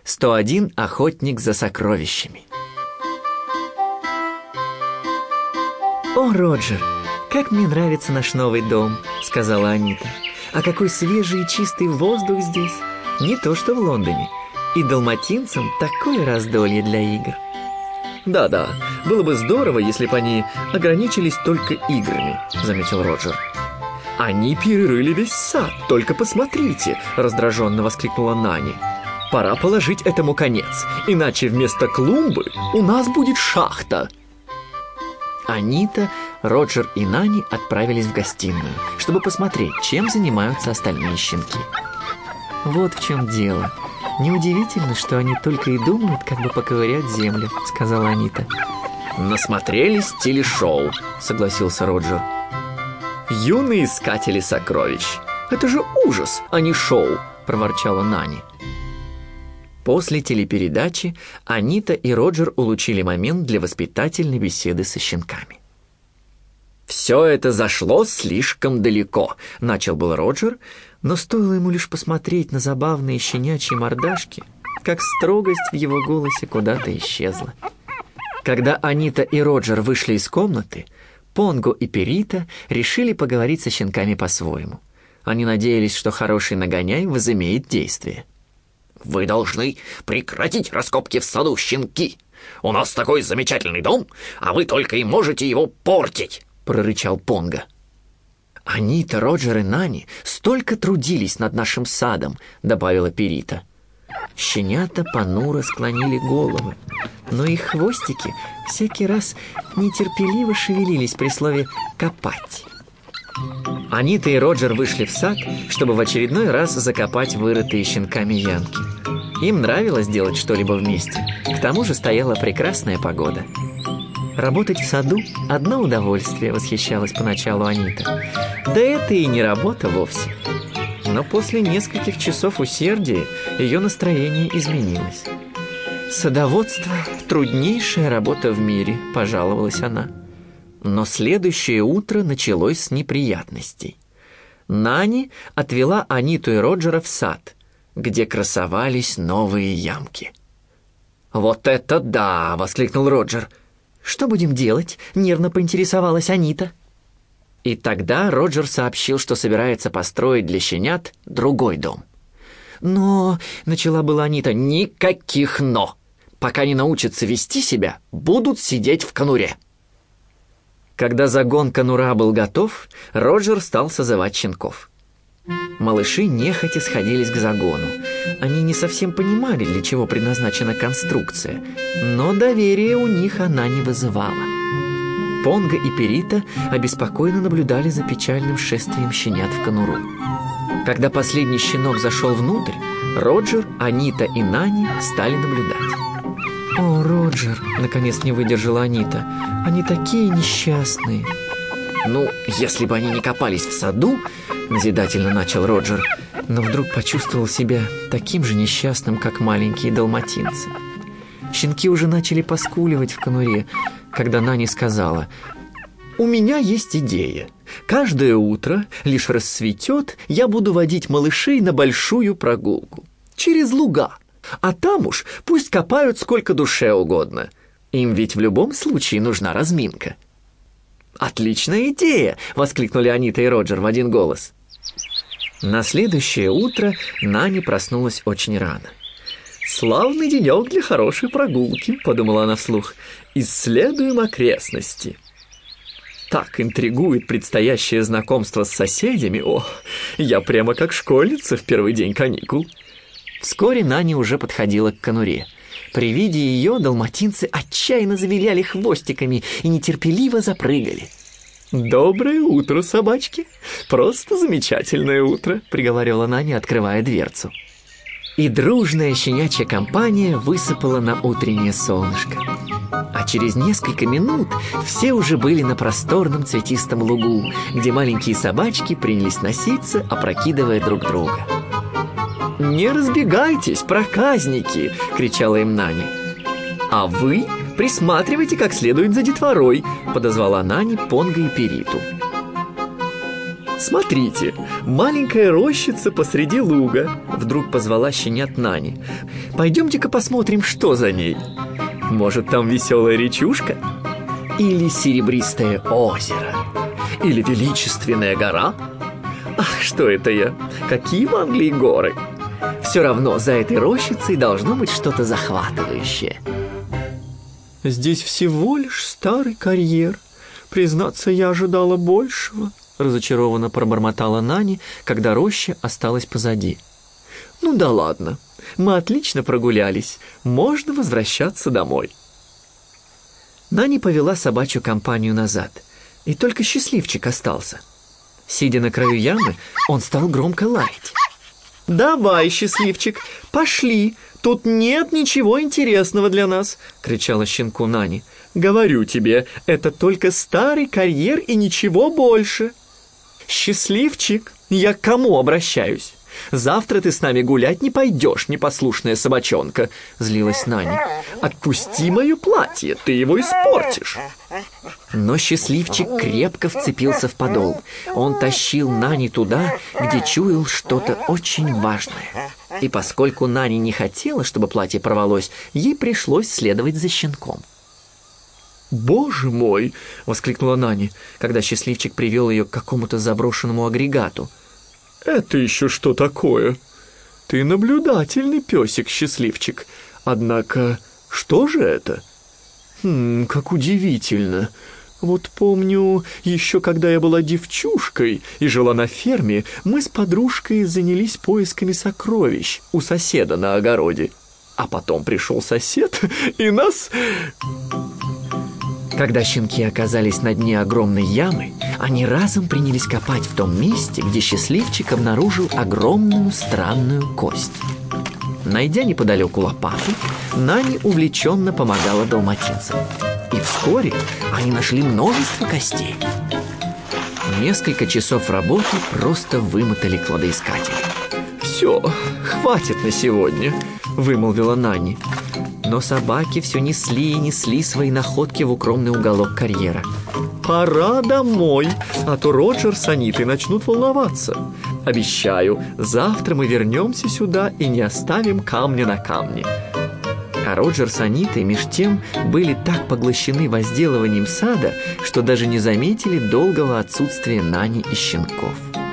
101 охотник за сокровищами. «О, Роджер, как мне нравится наш новый дом», — сказала Анита. «А какой свежий и чистый воздух здесь, не то что в Лондоне. И далматинцам такое раздолье для игр». «Да-да, было бы здорово, если бы они ограничились только играми», — заметил Роджер. «Они перерыли весь сад, только посмотрите», — раздраженно воскликнула Нани. «Пора положить этому конец, иначе вместо клумбы у нас будет шахта». Анита, Роджер и Нани отправились в гостиную, чтобы посмотреть, чем занимаются остальные щенки. «Вот в чем дело. Неудивительно, что они только и думают, как бы поковырять землю», — сказала Анита. «Насмотрелись телешоу», — согласился Роджер. «Юные искатели сокровищ. Это же ужас, а не шоу», — проворчала Нани. После телепередачи Анита и Роджер улучили момент для воспитательной беседы со щенками. «Все это зашло слишком далеко», — начал был Роджер, но стоило ему лишь посмотреть на забавные щенячьи мордашки, как строгость в его голосе куда-то исчезла. Когда Анита и Роджер вышли из комнаты, Понго и Перита решили поговорить со щенками по-своему. Они надеялись, что хороший нагоняй возымеет действие. «Вы должны прекратить раскопки в саду, щенки! У нас такой замечательный дом, а вы только и можете его портить!» — прорычал Понго. «Анита, Роджер и Нани столько трудились над нашим садом», — добавила Перита. Щенята понуро склонили головы, но их хвостики всякий раз нетерпеливо шевелились при слове «копать». Анита и Роджер вышли в сад, чтобы в очередной раз закопать вырытые щенками ямки. Им нравилось делать что-либо вместе. К тому же стояла прекрасная погода. «Работать в саду – одно удовольствие», – восхищалась поначалу Анита. Да это и не работа вовсе. Но после нескольких часов усердия ее настроение изменилось. «Садоводство – труднейшая работа в мире», – пожаловалась она. Но следующее утро началось с неприятностей. Нани отвела Аниту и Роджера в сад, где красовались новые ямки. «Вот это да!» — воскликнул Роджер. «Что будем делать?» — нервно поинтересовалась Анита. И тогда Роджер сообщил, что собирается построить для щенят другой дом. «Но...» — начала была Анита. «Никаких «но». Пока не научатся вести себя, будут сидеть в конуре». Когда загон конура был готов, Роджер стал созывать щенков. Малыши нехотя сходились к загону. Они не совсем понимали, для чего предназначена конструкция, но доверия у них она не вызывала. Понго и Перита обеспокоенно наблюдали за печальным шествием щенят в конуру. Когда последний щенок зашел внутрь, Роджер, Анита и Нани стали наблюдать. «О, Роджер!» — наконец не выдержала Анита. «Они такие несчастные!» «Ну, если бы они не копались в саду...» — назидательно начал Роджер, но вдруг почувствовал себя таким же несчастным, как маленькие далматинцы. Щенки уже начали поскуливать в конуре, когда Нани сказала: «У меня есть идея. Каждое утро, лишь рассветет, я буду водить малышей на большую прогулку. Через луга. А там уж пусть копают сколько душе угодно. Им ведь в любом случае нужна разминка». «Отличная идея!» — воскликнули Анита и Роджер в один голос. На следующее утро Нани проснулась очень рано. «Славный денек для хорошей прогулки», — подумала она вслух. «Исследуем окрестности». Так интригует предстоящее знакомство с соседями. О, я прямо как школьница в первый день каникул. Вскоре Нани уже подходила к конуре. При виде ее далматинцы отчаянно завиляли хвостиками и нетерпеливо запрыгали. «Доброе утро, собачки! Просто замечательное утро!» — приговорила Нани, открывая дверцу. И дружная щенячья компания высыпала на утреннее солнышко. А через несколько минут все уже были на просторном цветистом лугу, где маленькие собачки принялись носиться, опрокидывая друг друга. «Не разбегайтесь, проказники!» — кричала им Нани. «А вы присматривайте как следует за детворой!» — подозвала Нани Понго и Периту. Смотрите, маленькая рощица посреди луга. Вдруг позвала щенят Нани. Пойдемте-ка посмотрим, что за ней. Может, там веселая речушка? Или серебристое озеро? Или величественная гора? Ах, что это я? Какие в Англии горы? Все равно за этой рощицей должно быть что-то захватывающее. Здесь всего лишь старый карьер. Признаться, я ожидала большего. Разочарованно пробормотала Нани, когда роща осталась позади. Ну да ладно, мы отлично прогулялись. Можно возвращаться домой. Нани повела собачью компанию назад, и только Счастливчик остался. Сидя на краю ямы, он стал громко лаять. «Давай, Счастливчик, пошли, тут нет ничего интересного для нас!» — кричала щенку Нани. «Говорю тебе, это только старый карьер и ничего больше!» «Счастливчик, я к кому обращаюсь? Завтра ты с нами гулять не пойдешь, непослушная собачонка!» — злилась Нани. «Отпусти мое платье, ты его испортишь!» Но Счастливчик крепко вцепился в подол. Он тащил Нани туда, где чуял что-то очень важное. И поскольку Нани не хотела, чтобы платье порвалось, ей пришлось следовать за щенком. «Боже мой!» — воскликнула Нани, когда Счастливчик привел ее к какому-то заброшенному агрегату. «Это еще что такое? Ты наблюдательный песик, Счастливчик. Однако, что же это? Как удивительно. Вот помню, еще когда я была девчушкой и жила на ферме, мы с подружкой занялись поисками сокровищ у соседа на огороде. А потом пришел сосед и нас...» Когда щенки оказались на дне огромной ямы, они разом принялись копать в том месте, где Счастливчик обнаружил огромную странную кость. Найдя неподалеку лопату, Нани увлеченно помогала далматинцам. И вскоре они нашли множество костей. Несколько часов работы просто вымотали кладоискателей. «Все, хватит на сегодня», — вымолвила Нани. Но собаки все несли и несли свои находки в укромный уголок карьера. «Пора домой, а то Роджер с Анитой начнут волноваться. Обещаю, завтра мы вернемся сюда и не оставим камня на камне». А Роджер с Анитой меж тем были так поглощены возделыванием сада, что даже не заметили долгого отсутствия Нани и щенков.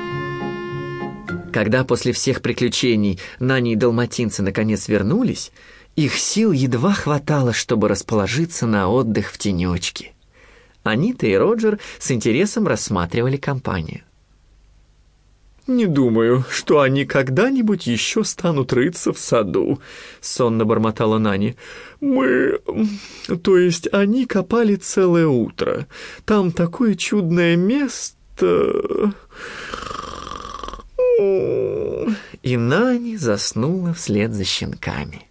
Когда после всех приключений Нани и далматинцы наконец вернулись, их сил едва хватало, чтобы расположиться на отдых в тенечке. Анита и Роджер с интересом рассматривали компанию. «Не думаю, что они когда-нибудь еще станут рыться в саду», — сонно бормотала Нани. То есть они копали целое утро. Там такое чудное место...» И Нани заснула вслед за щенками.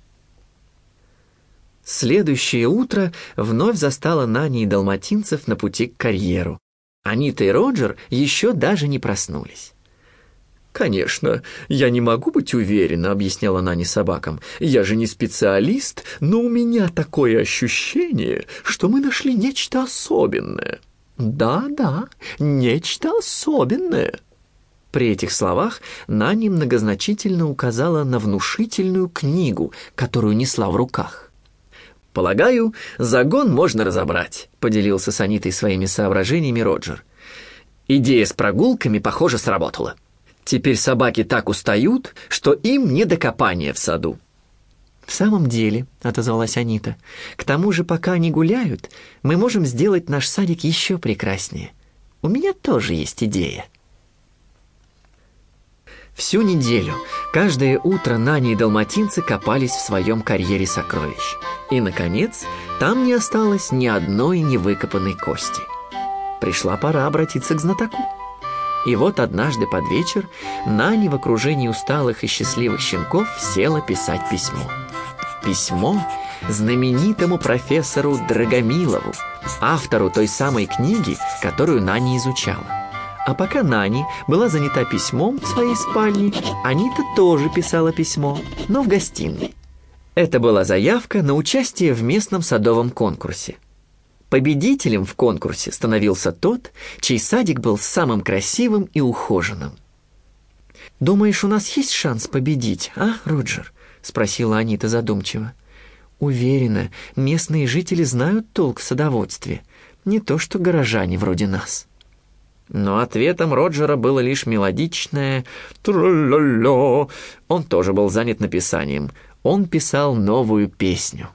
Следующее утро вновь застало Нани и далматинцев на пути к карьеру. Анита и Роджер еще даже не проснулись. «Конечно, я не могу быть уверена», — объясняла Нани собакам. «Я же не специалист, но у меня такое ощущение, что мы нашли нечто особенное». «Да, нечто особенное». При этих словах Нани многозначительно указала на внушительную книгу, которую несла в руках. «Полагаю, загон можно разобрать», — поделился с Анитой своими соображениями Роджер. «Идея с прогулками, похоже, сработала. Теперь собаки так устают, что им не до копания в саду». «В самом деле», — отозвалась Анита, — «к тому же, пока они гуляют, мы можем сделать наш садик еще прекраснее. У меня тоже есть идея». Всю неделю, каждое утро Нани и далматинцы копались в своем карьере сокровищ. И, наконец, там не осталось ни одной невыкопанной кости. Пришла пора обратиться к знатоку. И вот однажды под вечер Нани в окружении усталых и счастливых щенков села писать письмо. Письмо знаменитому профессору Драгомилову, автору той самой книги, которую Нани изучала. А пока Нани была занята письмом в своей спальне, Анита тоже писала письмо, но в гостиной. Это была заявка на участие в местном садовом конкурсе. Победителем в конкурсе становился тот, чей садик был самым красивым и ухоженным. «Думаешь, у нас есть шанс победить, а, Роджер?» — спросила Анита задумчиво. «Уверена, местные жители знают толк в садоводстве, не то что горожане вроде нас». Но ответом Роджера было лишь мелодичное «тра-ля-ля». Он тоже был занят написанием. Он писал новую песню.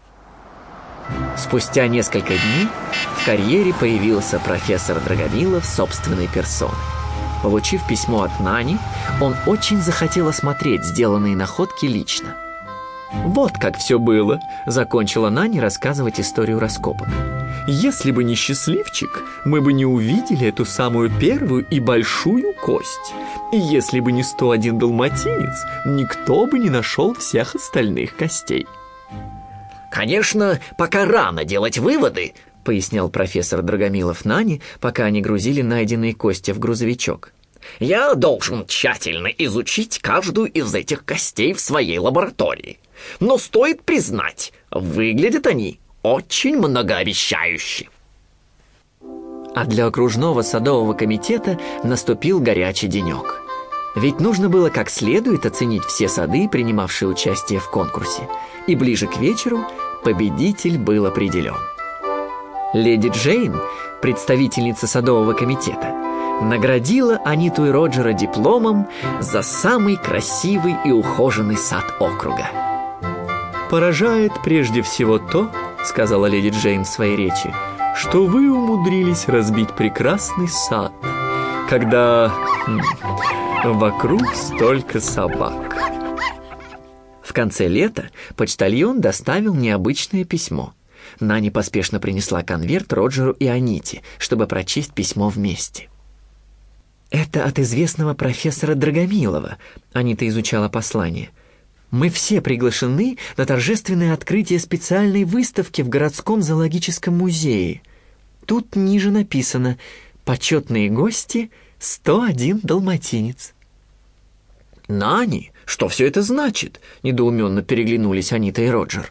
Спустя несколько дней в карьере появился профессор Драгомилов собственной персоной. Получив письмо от Нани, он очень захотел осмотреть сделанные находки лично. «Вот как все было», — закончила Нани рассказывать историю раскопок. «Если бы не счастливчик, мы бы не увидели эту самую первую и большую кость. И если бы не 101 далматинец, никто бы не нашел всех остальных костей». «Конечно, пока рано делать выводы», — пояснял профессор Драгомилов Нани, пока они грузили найденные кости в грузовичок. «Я должен тщательно изучить каждую из этих костей в своей лаборатории. Но стоит признать, выглядят они очень многообещающе». А для окружного садового комитета наступил горячий денек. Ведь нужно было как следует оценить все сады, принимавшие участие в конкурсе. И ближе к вечеру победитель был определен. Леди Джейн, представительница садового комитета, наградила Аниту и Роджера дипломом за самый красивый и ухоженный сад округа. «Поражает прежде всего то, — сказала леди Джейн в своей речи, — что вы умудрились разбить прекрасный сад, когда вокруг столько собак». В конце лета почтальон доставил необычное письмо. Нани поспешно принесла конверт Роджеру и Аните, чтобы прочесть письмо вместе. «Это от известного профессора Драгомилова», — Анита изучала послание. «Мы все приглашены на торжественное открытие специальной выставки в городском зоологическом музее. Тут ниже написано: почетные гости — 101 далматинец». «Нани, что все это значит?» — недоуменно переглянулись Анита и Роджер.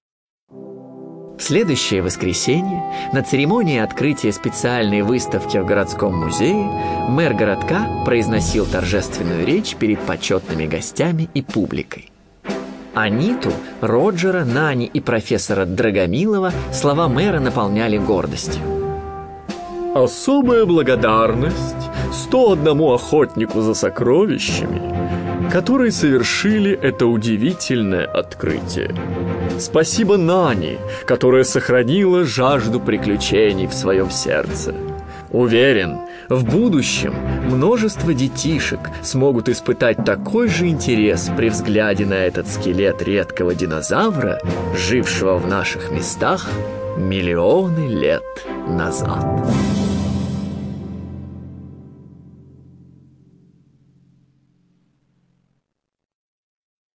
В следующее воскресенье на церемонии открытия специальной выставки в городском музее мэр городка произносил торжественную речь перед почетными гостями и публикой. Аниту, Роджера, Нани и профессора Драгомилова слова мэра наполняли гордостью. «Особая благодарность 101 охотнику за сокровищами, которые совершили это удивительное открытие. Спасибо Нани, которая сохранила жажду приключений в своем сердце. Уверен, в будущем множество детишек смогут испытать такой же интерес при взгляде на этот скелет редкого динозавра, жившего в наших местах миллионы лет назад».